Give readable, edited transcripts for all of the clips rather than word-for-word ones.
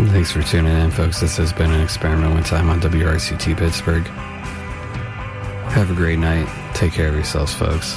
Thanks for tuning in, folks. This has been an experiment one time on WRCT Pittsburgh. Have a great night. Take care of yourselves, folks.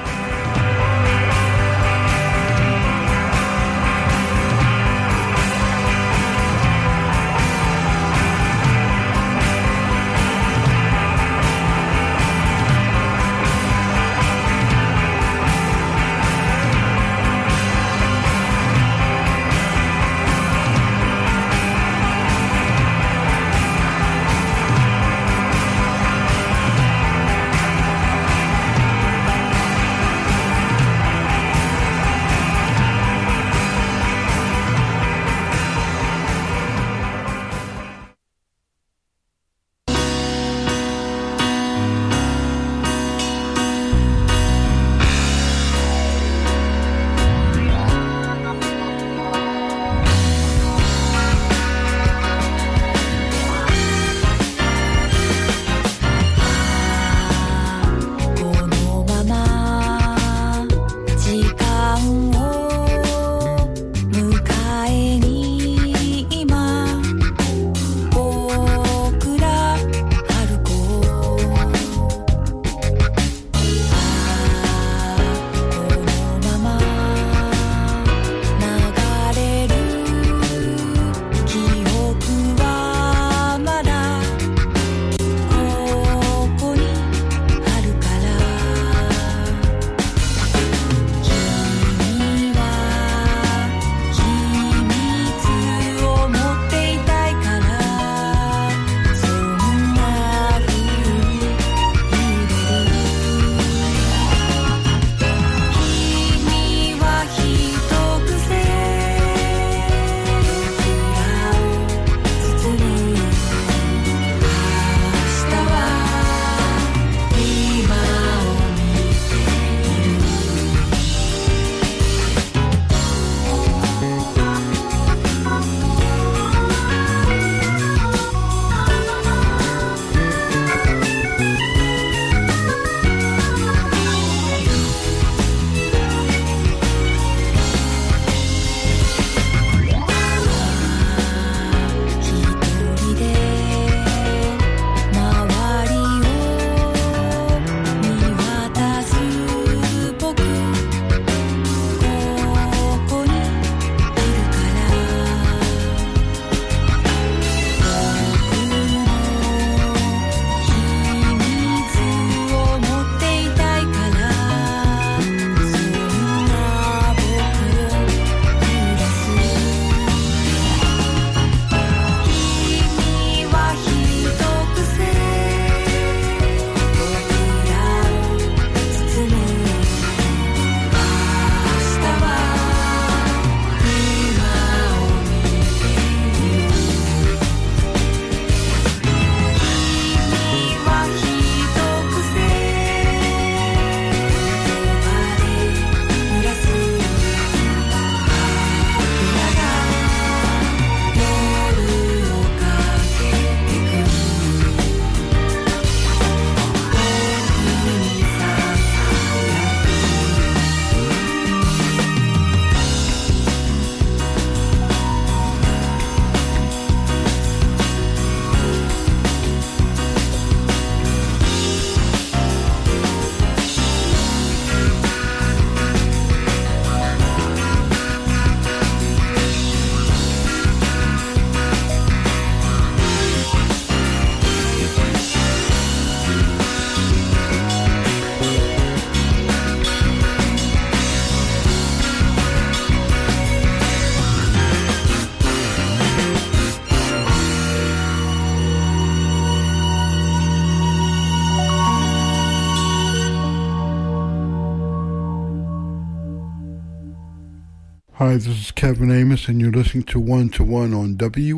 Hi, this is Kevin Amos, and you're listening to One to One on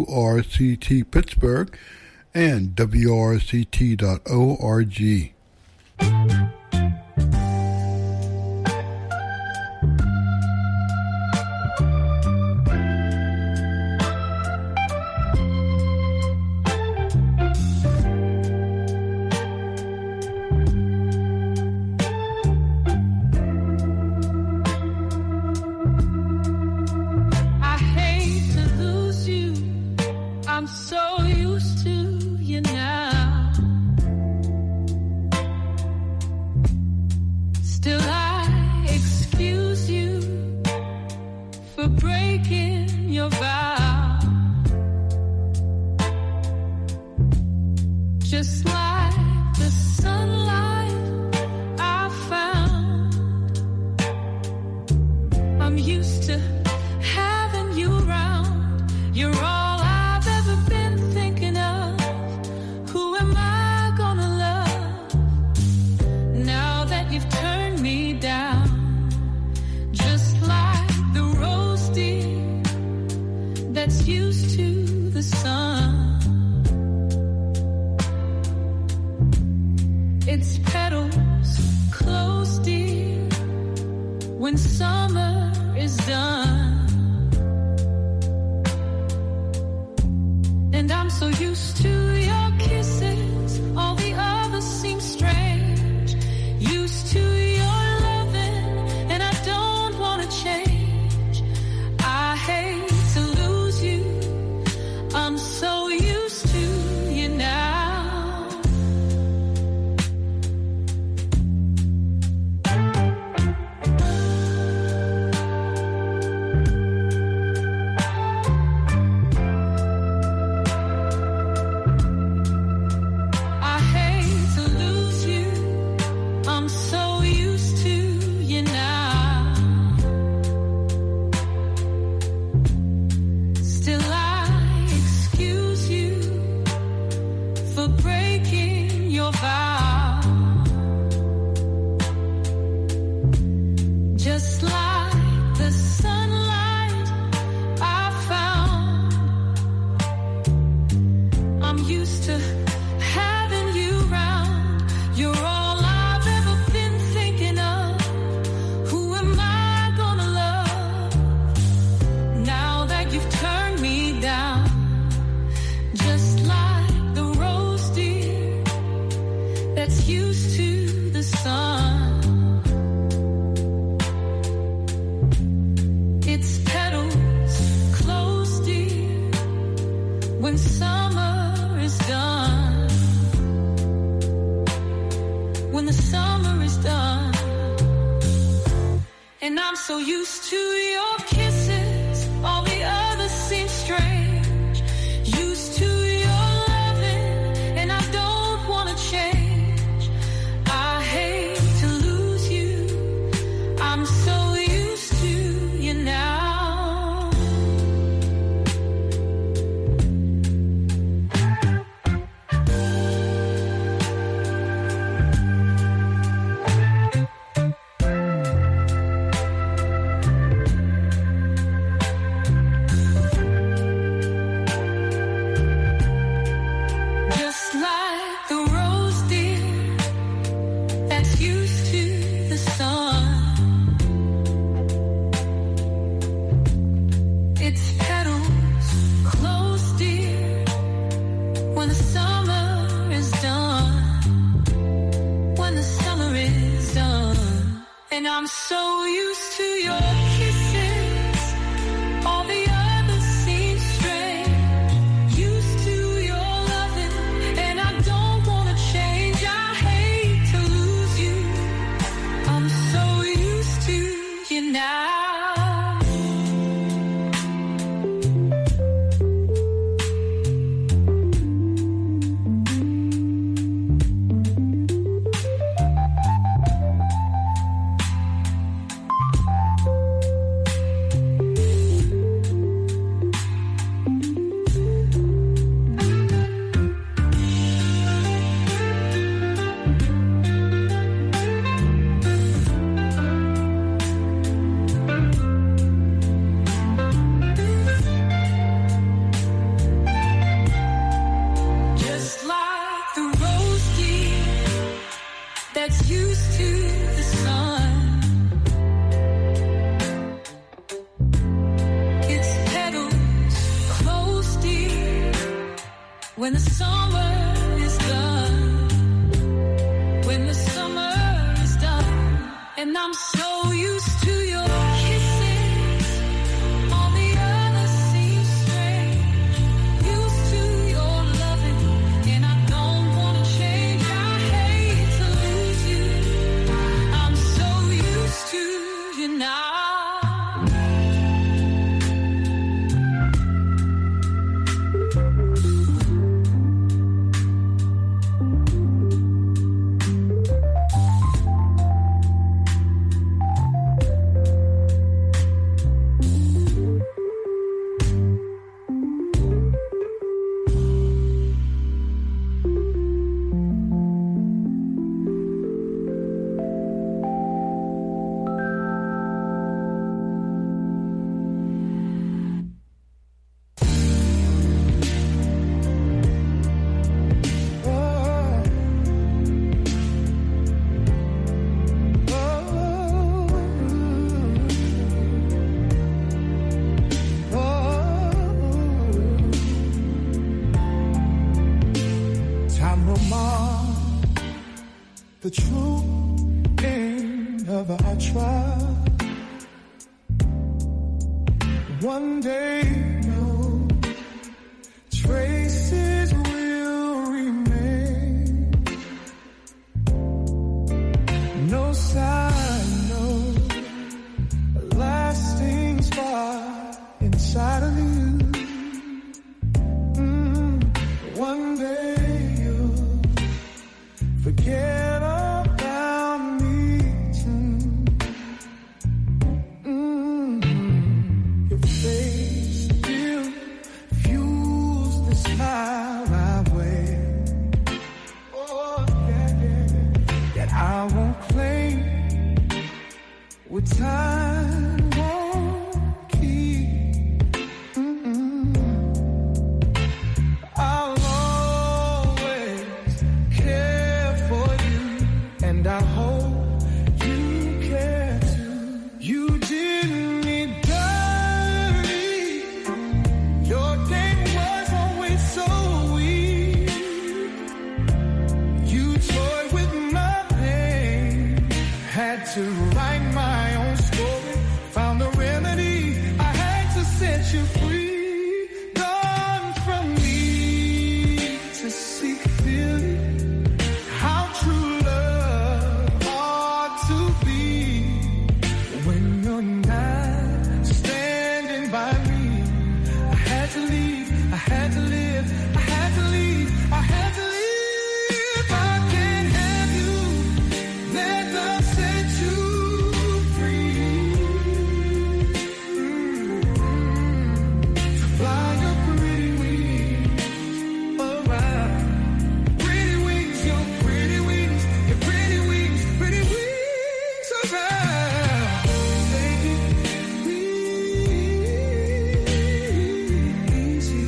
WRCT Pittsburgh and WRCT.org. I hate to lose you. just like the sunlight I found. I'm used to having you around. You're all I've ever been thinking of. Who am I gonna love now that you've turned me down? Just like the rose, dear, that's used to the sun. Its petals close, dear, when summer is done. And I'm so used to your kisses, all the others seem strange. Used to your loving, and I don't wanna change. I hate to lose you, I'm so used to you now. Just like the sunlight I found. I'm used to having you around. You're all I've ever been thinking of. Who am I gonna love now that you've turned me down? Just like the rose, dear, that's used to the sun. Its petals close, dear, when summer is done. When the summer is done. And I'm so used to your kisses, all the others seem strange. Used to your loving, and I don't wanna change. I hate to lose you, I'm so used to you now. Just like the rose, dear, that's used to the sun. Its petals close, dear, when the summer is done. When the summer is done. And I'm so used to your kisses, all the others seem strange. Used to your loving, and I don't wanna change. I hate to lose you, I'm so used to you now. Just like the rose, dear, that's used to the sun. Its petals close, dear, when the summer is done. When the summer is done. And I'm so used to your kisses, all the others seem strange. Used to your loving, and I don't wanna change. I hate to lose you, I'm so used to you now. the true end of our trial. One day, no traces will remain. No sign, no lasting spark inside of you. One day you'll forget about me too. Your face still fuels the smile I wear. Oh, yeah, yeah. That I won't claim with time won't keep. I'll always care for you, and I hope you care too. You didn't need dirty. Your game was always so weak. You toyed with my pain, had to write my own story, found the remedy, I had to set you free. Gone from me to seek feeling how true love ought to be. When you're not standing by me, I had to leave, I had to live, I had to leave, I had to leave. I can't have you, let love set you free. To fly your pretty wings around. Pretty wings, your pretty wings, your pretty wings around. Take it easy,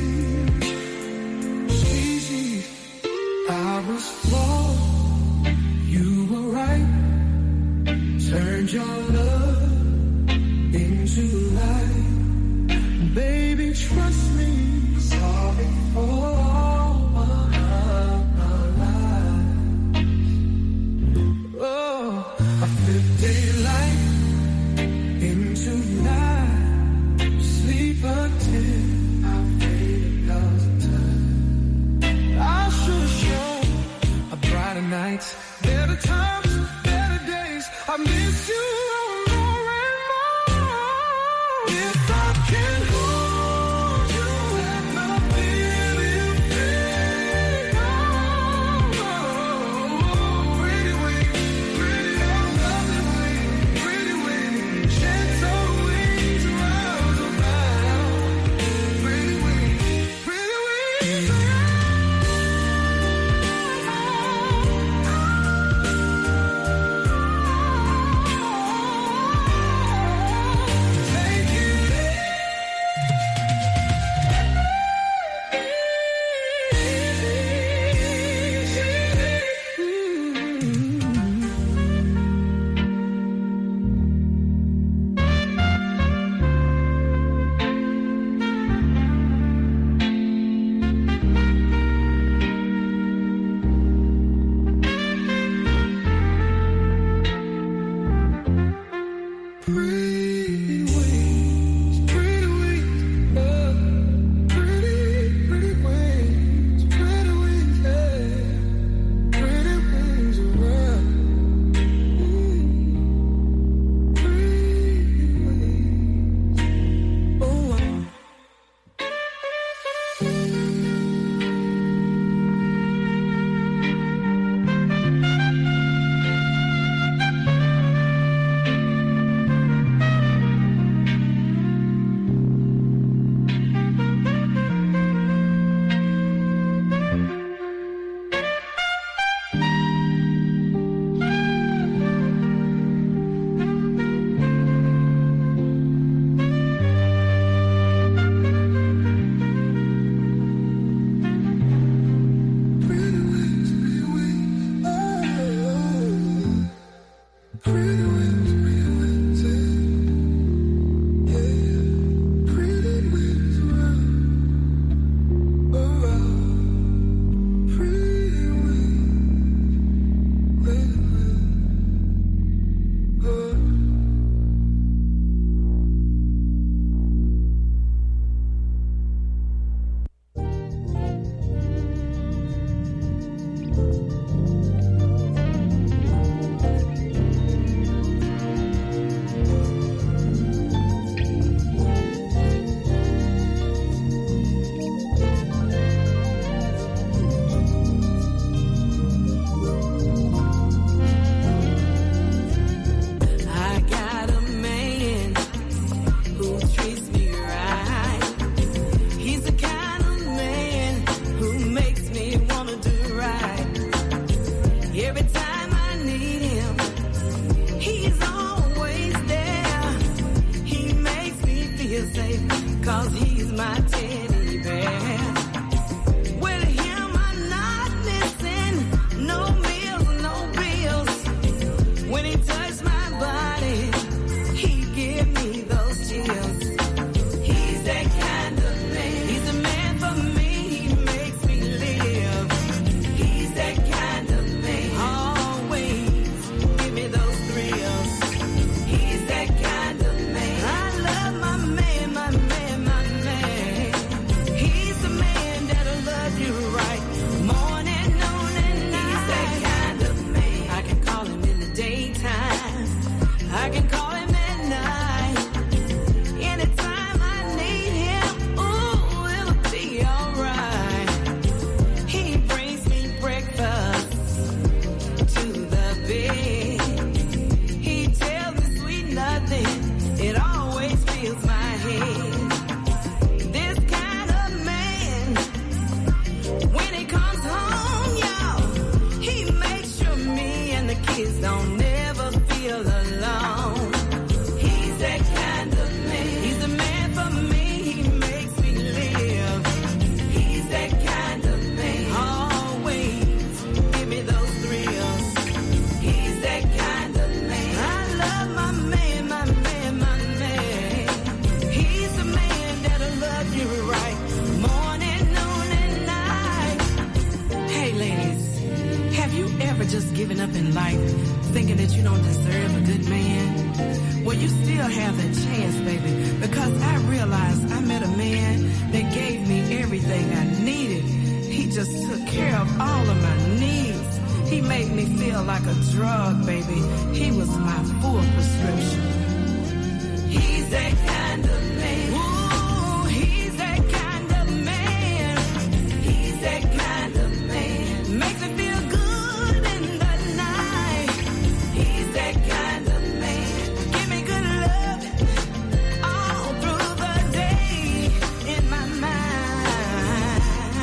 easy. I was flawed, you were right. Turned your love into light. Baby, trust me, sorry for all my life. Oh, I flip daylight into night. Sleep until I fade out of time. I should have shown a brighter night, better times, better days. I miss you more and more. If I can hold you giving up in life, thinking that you don't deserve a good man? Well, you still have that chance, baby, because I realized I met a man that gave me everything I needed. He just took care of all of my needs. He made me feel like a drug, baby. He was my full prescription. He's that kind of man. Ooh, he's that kind of man. He's that kind of man. Makes me feel good in the night. He's that kind of man. Give me good love all through the day in my mind.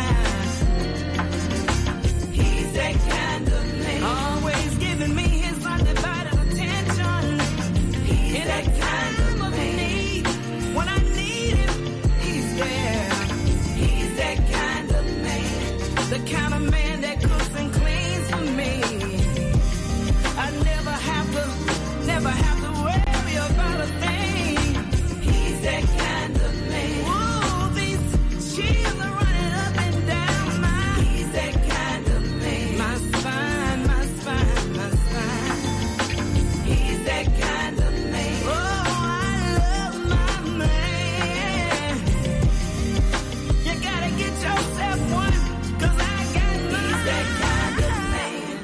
He's that kind of man. Always giving me his undivided attention. He's that kind of need. When I need him, he's there. He's that kind of man. The kind of man that cooks and cleans for me. I never have to worry about a thing. He's that kind of man. Ooh, these chills are running up and down my. He's that kind of man. My spine, my spine, my spine. He's that kind of man. Oh, I love my man. You gotta get yourself one, 'cause I got mine. He's that kind of man.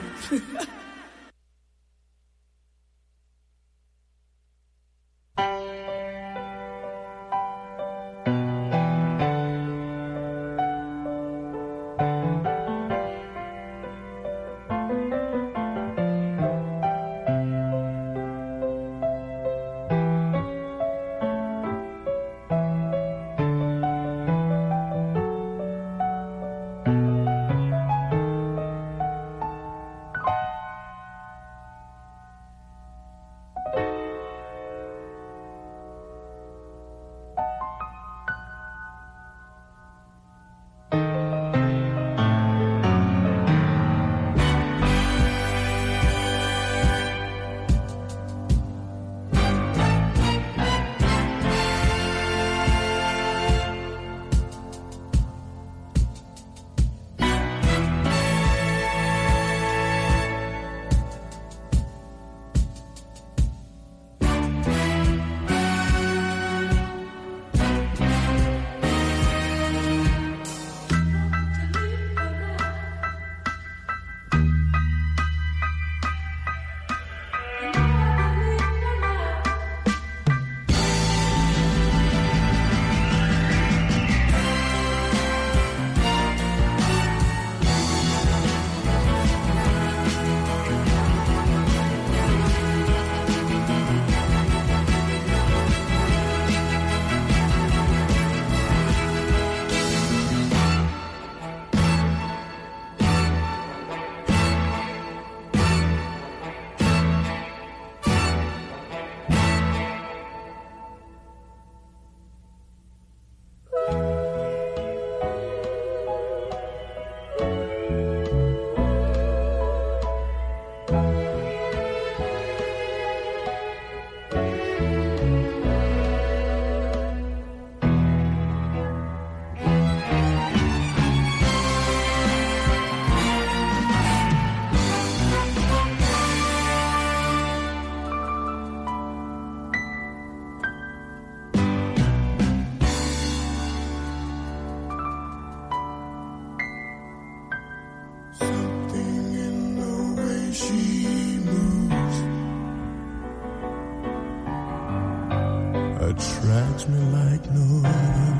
Attracts me like no other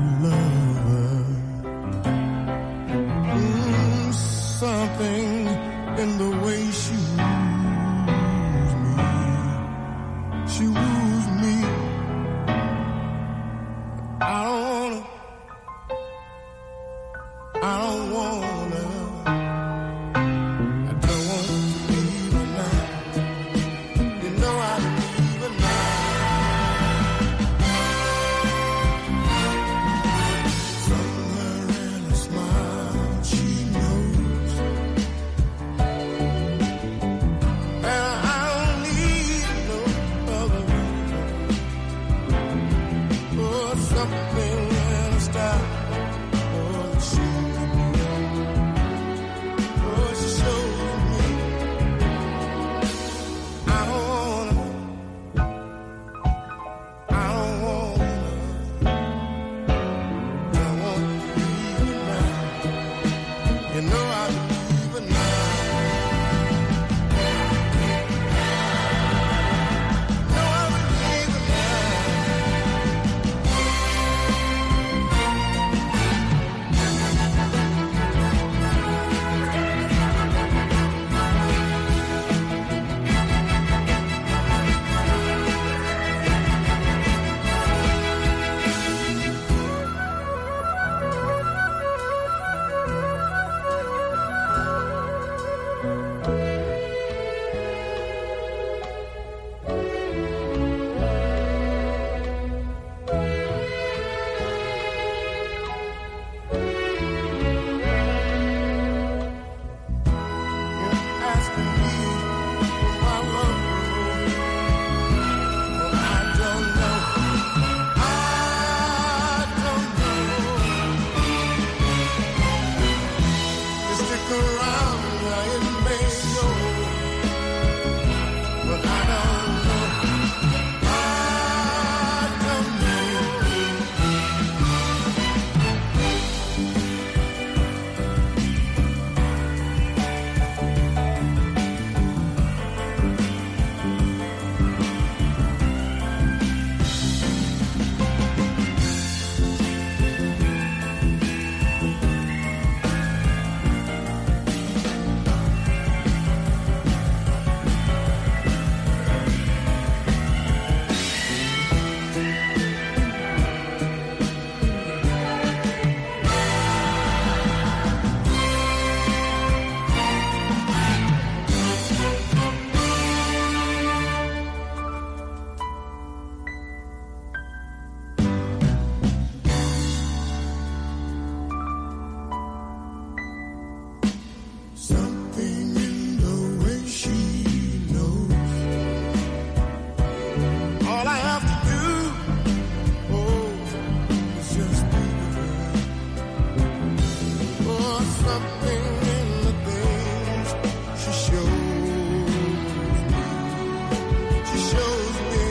lover. Something in the way she woos me. I don't wanna. I don't want to leave her now. You know I'd leave her now. Something in a style, oh, she something in the things she shows me. She shows me.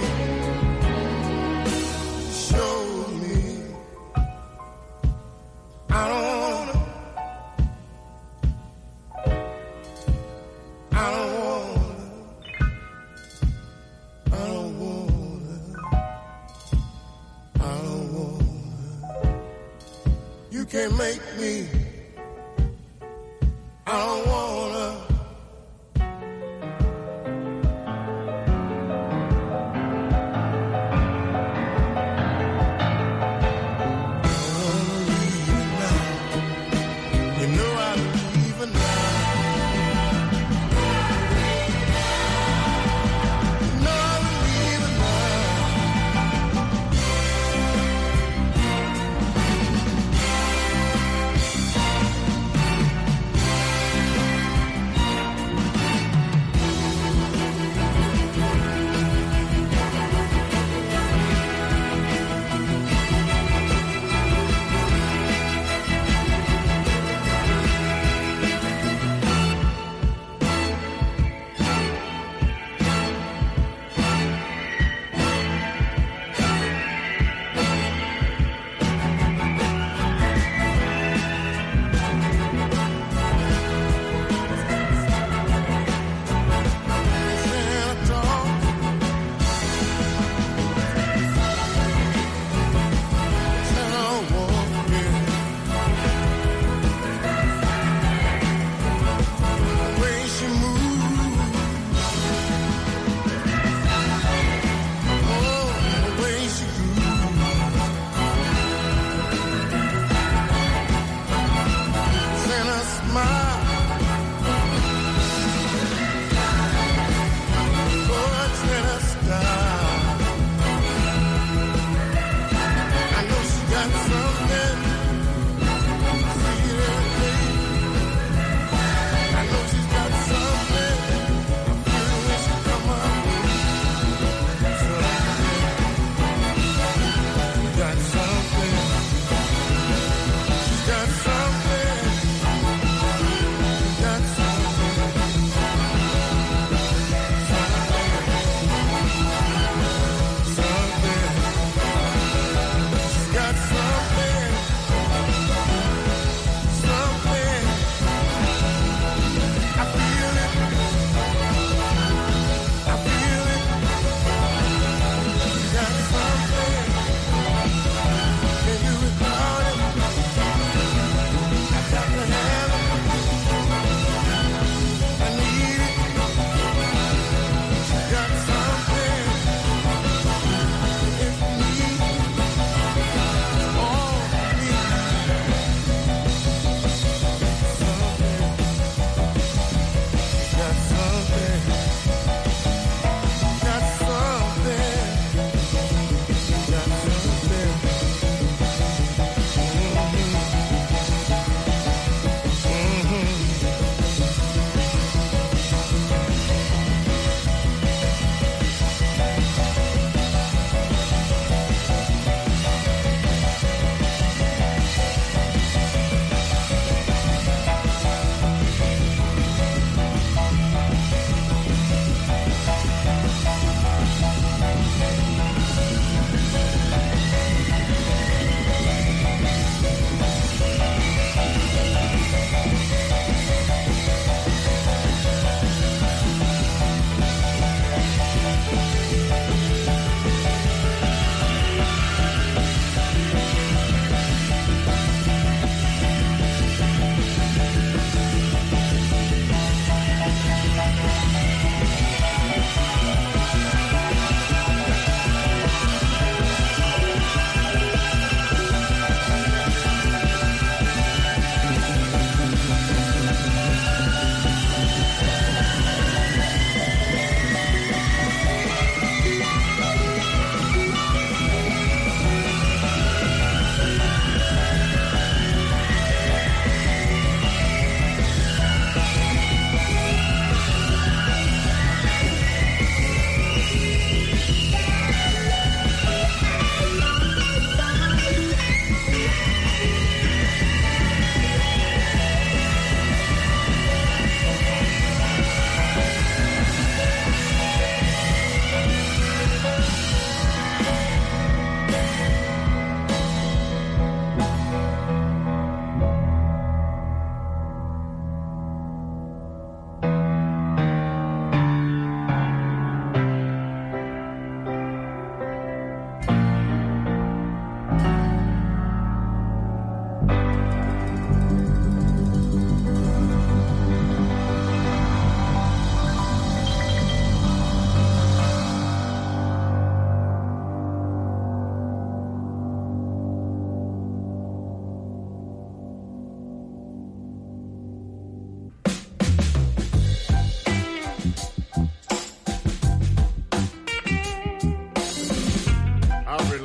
She shows me. I don't wanna. I don't wanna. I don't wanna. I don't wanna. You can't make me. I don't wanna.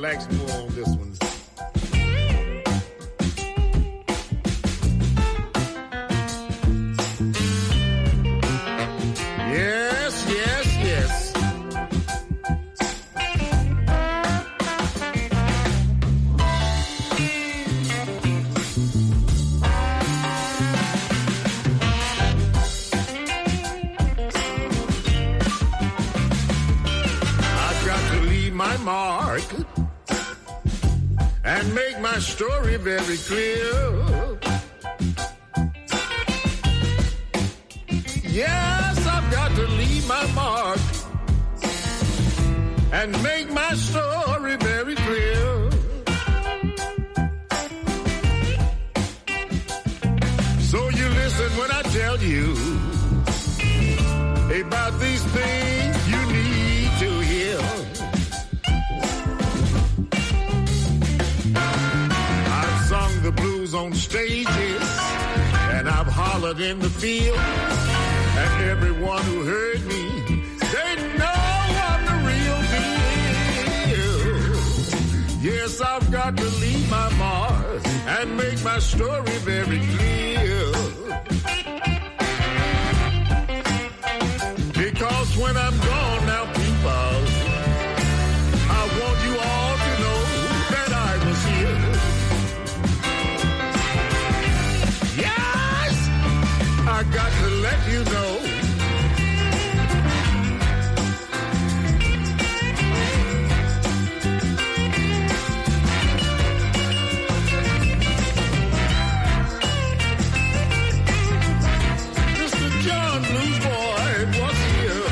relax more on this one. Yes, yes, yes. I've got to leave my mark and make my story very clear. Yes, I've got to leave my mark and make my story very clear. So you listen when I tell you about these things you need to hear. I've sung the blues on stages and I've hollered in the field. And everyone who heard me, they know I'm the real deal. Yes, I've got to leave my mark and make my story very clear. Because when I'm gone now, people, I want you all to know that I was here. Yes, I got to let you know. Mr. John Blues Boy was here.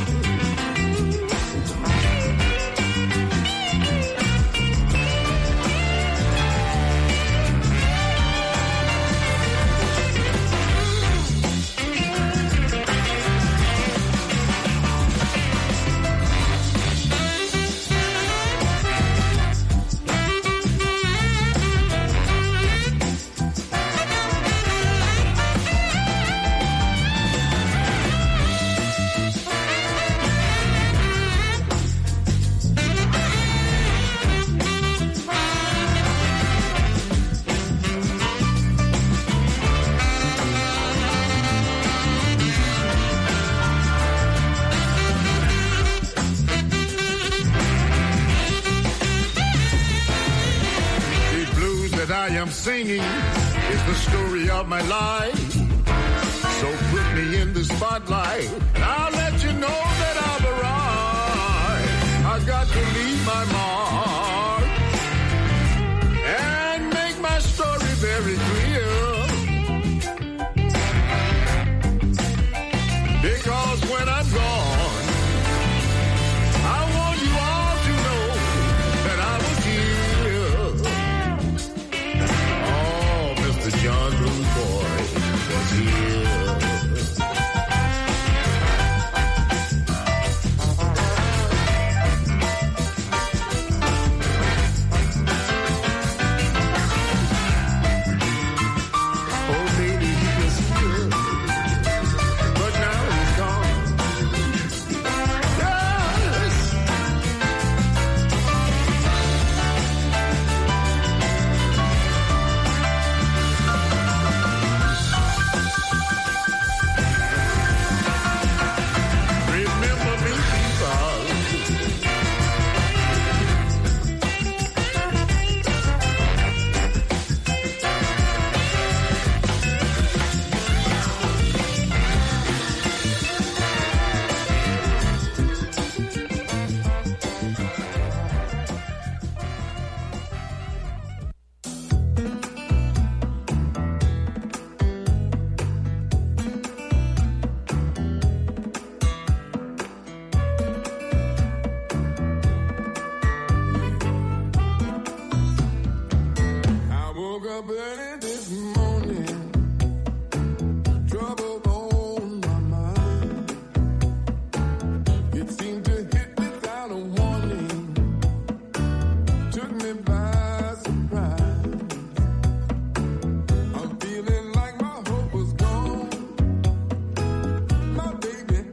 I am singing is the story of my life. So put me in the spotlight, and I'll let you know that I've arrived. I got to leave my mark and make my story very clear. Because when I'm gone, I want you all to know that I was here. Oh, Mr. John Blues Boy was here.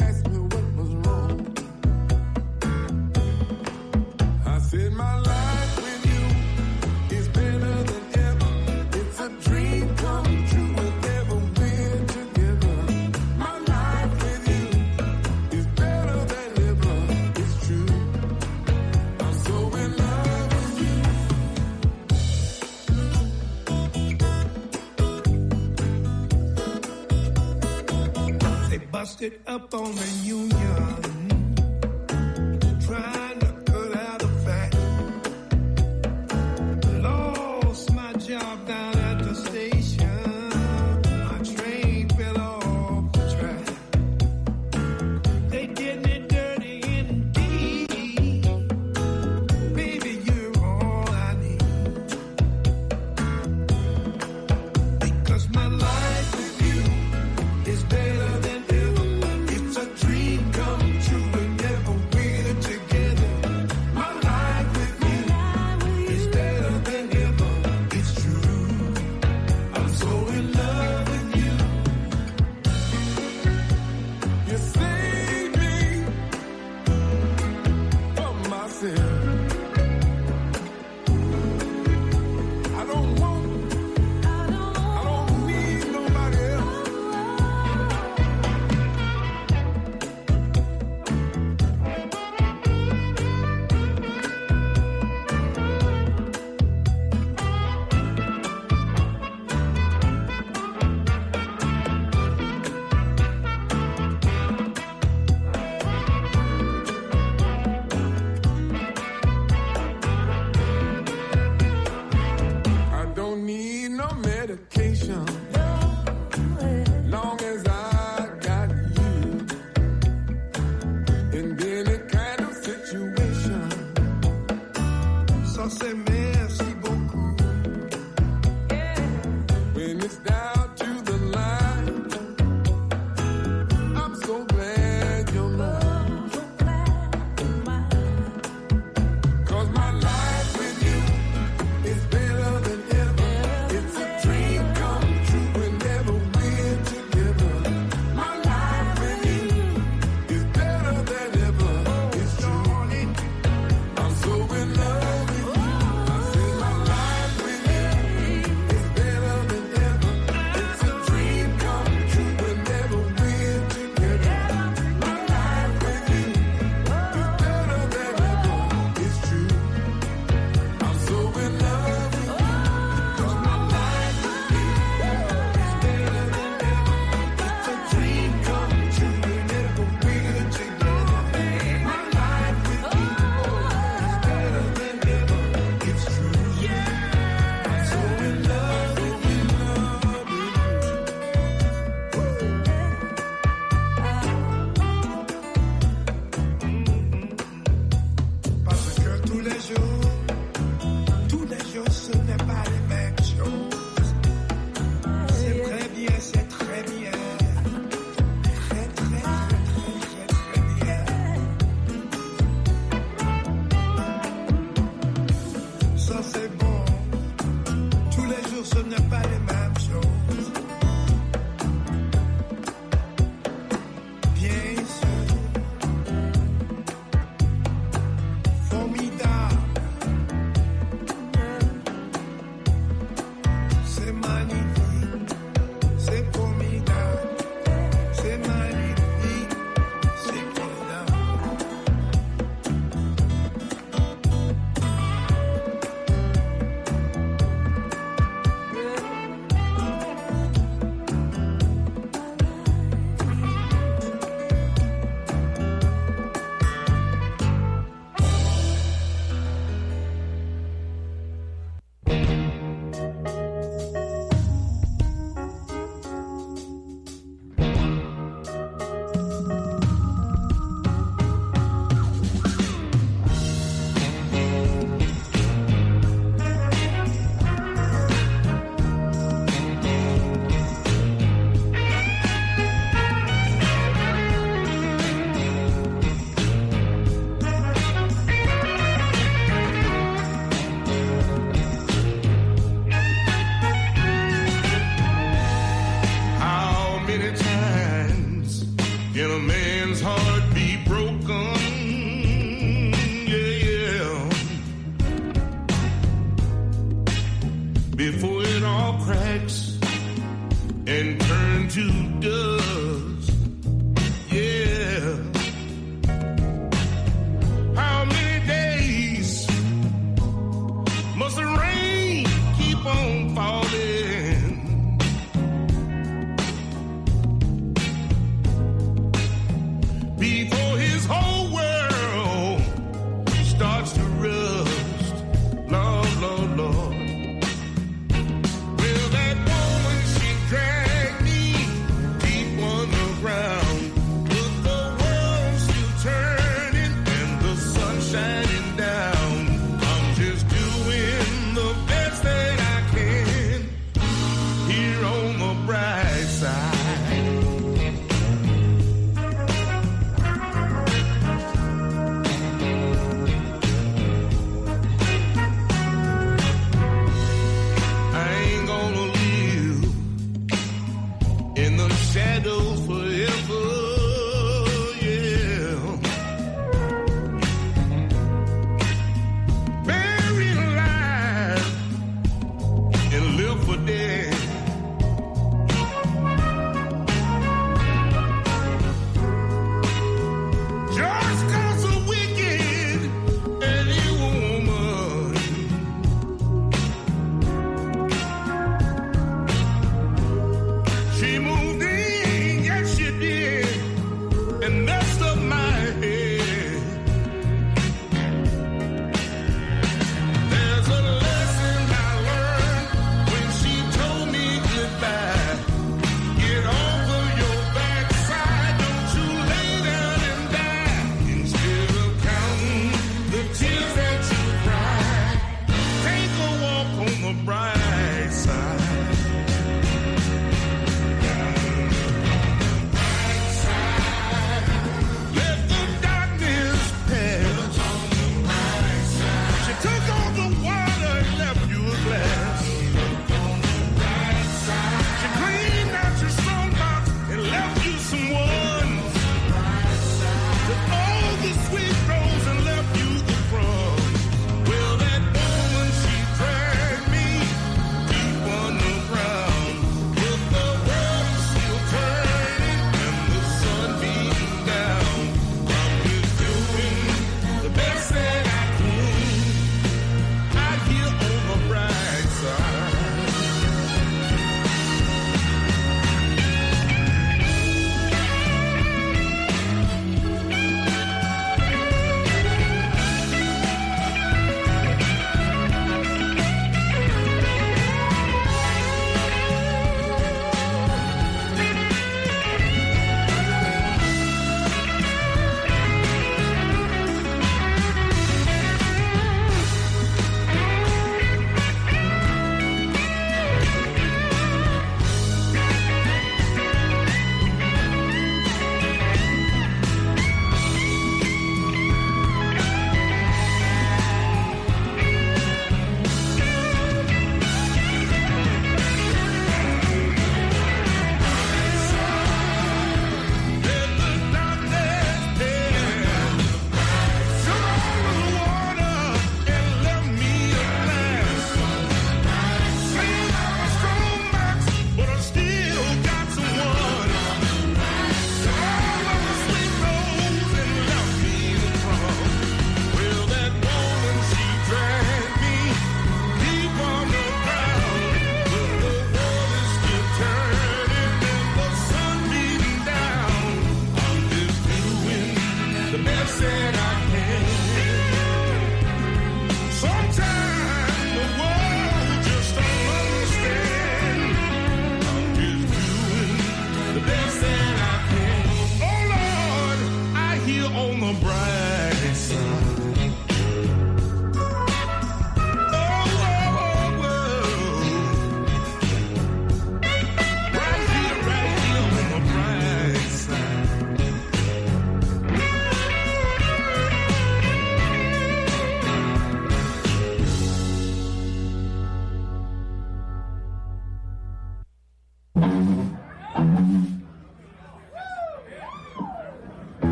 Said my life busted up on the Union, trying to cut out a fact. Lost my job down at the station. My train fell off the track. They did me dirty indeed. Baby, you're all I need. Because my life with you is better than ever. It's a dream come true whenever we're together. My life with you is better than ever. It's true. I'm so in love with you. You saved me from myself. I don't need nobody else. I don't need no medication. Long as I got you in any kind of situation. So say merci beaucoup. When it's down to the line, I'm so glad you're mine. 'Cause my life with you is better than ever. It's a dream come true whenever we're together. My life with you is better than ever. It's true. I'm so in love with you. I say my life with you is better than ever. It's a dream come true whenever we're together. My life with you is better than ever. It's true. I'm so in love with you. 'Cause my life with you is better than ever. It's a dream come true whenever we're together. My life with you is better than ever. It's true. I'm so in love with you. Parce que tous les jours, ce n'est pas les mêmes choses. C'est très bien, c'est très bien. Très, très, très, très, très, très bien. Ça, c'est bon. Tous les jours, ce n'est pas les mêmes choses. Bien sûr. Formidable. C'est magnifique. C'est formidable. C'est magnifique. C'est formidable. before it all cracks and turn to dust. Yeah. How many days must the rain keep on falling bright side. Shadows forever, yeah. Buried alive and live for dead. Just 'cause a wicked and evil woman. She moved in. And messed up my head. There's a lesson I learned when she told me goodbye. Get off of your backside, don't you lay down and die. Instead of counting the tears that you cry, take a walk on the bright side.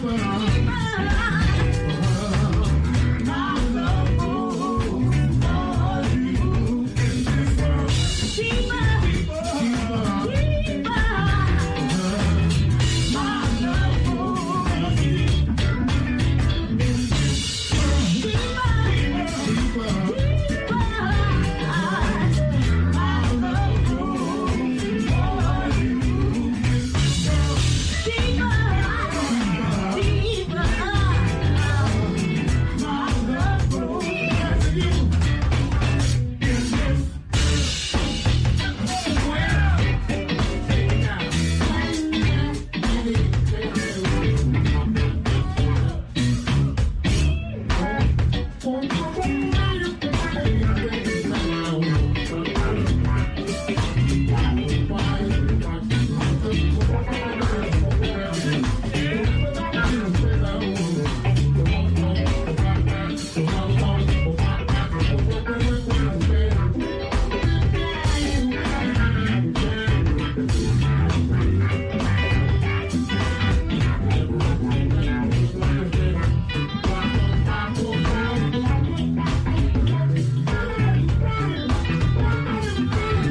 for all.